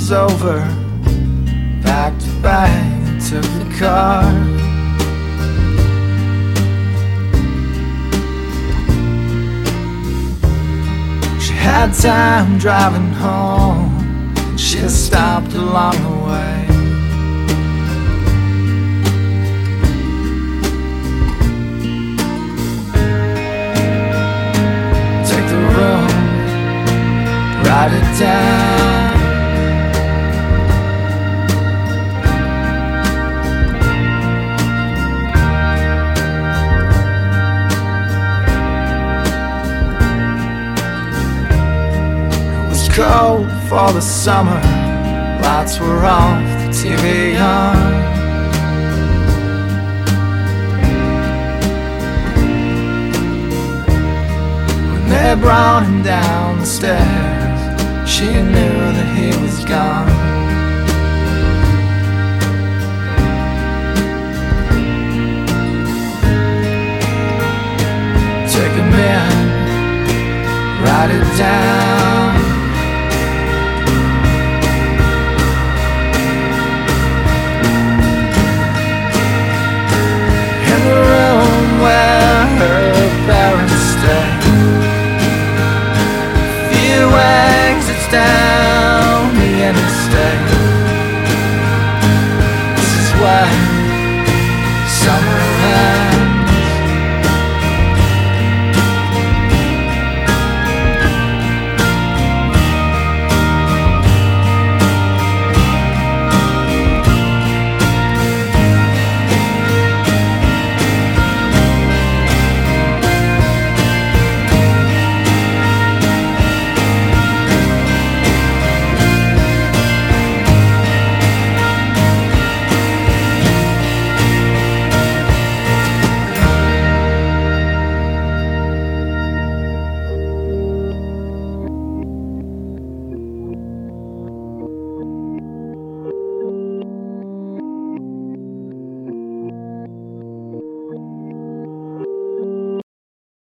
was over, packed a bag and took the car. She had time driving home, and she stopped along the way. Take the room, write it down. Cold for the summer, lights were off, the TV on. When they brought him down the stairs, she knew that he